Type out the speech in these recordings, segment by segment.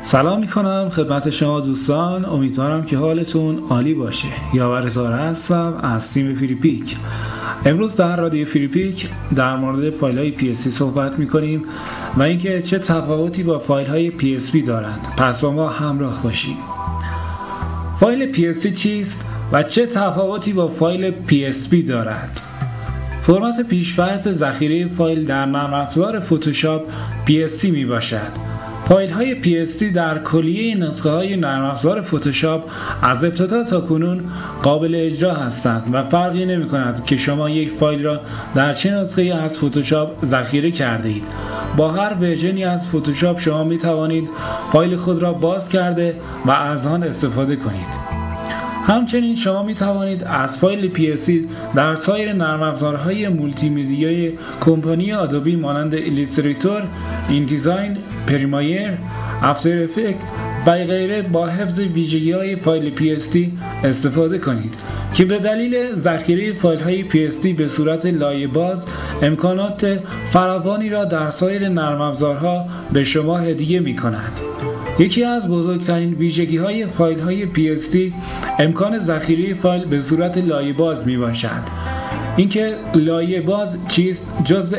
سلام میکنم خدمت شما دوستان، امیدوارم که حالتون عالی باشه. یاور زاره هستم از تیم فریپیک. امروز در رادیو فریپیک در مورد فایل های PSP صحبت میکنیم و اینکه چه تفاوتی با فایل های PSP دارند. پس با ما همراه باشید. فایل PSP چیست و چه تفاوتی با فایل PSP دارد؟ فرمت پیش‌فرض ذخیره فایل در نرم افزار فتوشاپ PST می باشد. فایل های PST در کلیه نسخه های نرم افزار فتوشاپ از ابتدا تا کنون قابل اجرا هستند و فرقی نمی کند که شما یک فایل را در چه نسخه از فتوشاپ ذخیره کرده اید. با هر ورژنی از فتوشاپ شما می توانید فایل خود را باز کرده و از آن استفاده کنید. همچنین شما می توانید از فایل PSP در سایر نرم افزارهای مولتی مدیای کمپانی آدوبی مانند ایلیستریتور، ایندیزاین، پریمایر، افتر افکت و غیره با حفظ ویژگی‌های فایل PSP استفاده کنید که به دلیل ذخیره فایل‌های PSP به صورت لایه‌باز امکانات فراوانی را در سایر نرم افزارها به شما هدیه می‌کند. یکی از بزرگترین ویژگی‌های فایل‌های PSP امکان ذخیره فایل به صورت لایه‌باز میباشد. اینکه لایه‌باز چیست جزو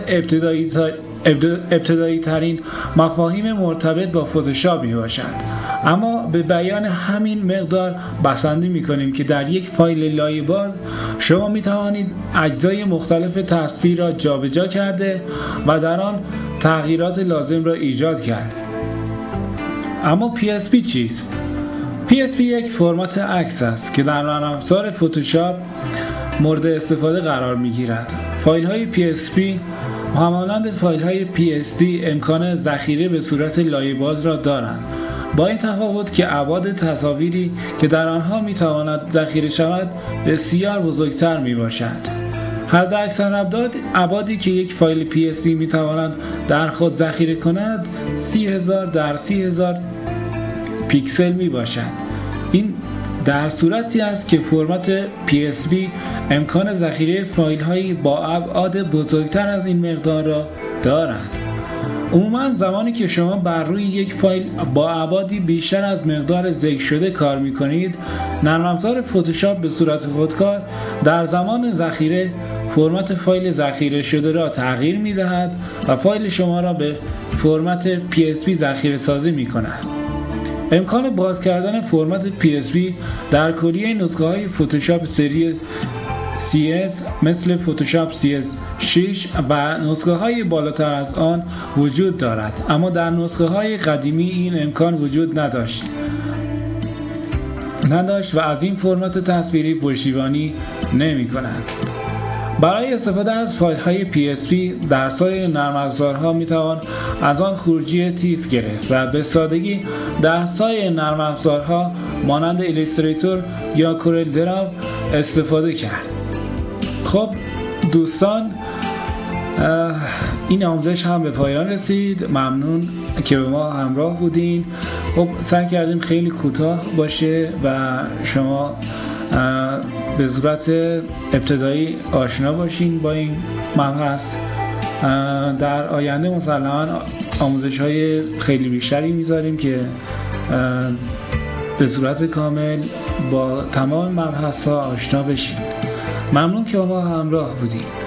ابتدایی ترین مفاهیم مرتبط با فتوشاپ میباشد. اما به بیان همین مقدار بسنده میکنیم که در یک فایل لایه‌باز شما میتوانید اجزای مختلف تصویر را جابجا کرده و در آن تغییرات لازم را ایجاد کرد. اما PSP چیست؟ PSP یک فرمت عکس است که در نرم افزار فتوشاپ مورد استفاده قرار می‌گیرد. فایل‌های PSP همانند فایل‌های PSD امکان ذخیره به صورت لایه‌باز را دارند، با این تفاوت که ابعاد تصاویری که در آنها می‌تواند ذخیره شود بسیار بزرگتر میباشد. حداکثر ابعادی که یک فایل PSP می‌تواند در خود ذخیره کند 30,000 در 30,000 پیکسل می باشد. این در صورتی است که فرمت PSP امکان ذخیره فایل هایی با ابعاد بزرگتر از این مقدار را دارد. عموما زمانی که شما بر روی یک فایل با ابعادی بیشتر از مقدار ذکر شده کار می کنید، نرم افزار فتوشاپ به صورت خودکار در زمان ذخیره فرمت فایل ذخیره شده را تغییر می دهد و فایل شما را به فرمت PSP ذخیره سازی می کند. امکان باز کردن فرمت PSP در کلیه نسخه های فتوشاپ سری CS مثل فتوشاپ CS6 و نسخه های بالاتر از آن وجود دارد، اما در نسخه های قدیمی این امکان وجود نداشت و از این فرمت تصویری پشتیبانی نمی کند. برای استفاده از فایل های PSP در سایر نرم افزارها می توان از آن خروجی تیف گرفت و به سادگی در سایر نرم افزارها مانند ایلیستریتور یا کورل دراو استفاده کرد. خب دوستان، این آموزش هم به پایان رسید. ممنون که به ما همراه بودین. خب سعی کردیم خیلی کوتاه باشه و شما به صورت ابتدایی آشنا باشین با این مبحث. در آینده مسلماً آموزش های خیلی بیشتری میذاریم که به صورت کامل با تمام مبحث ها آشنا بشین. ممنون که با ما همراه بودین.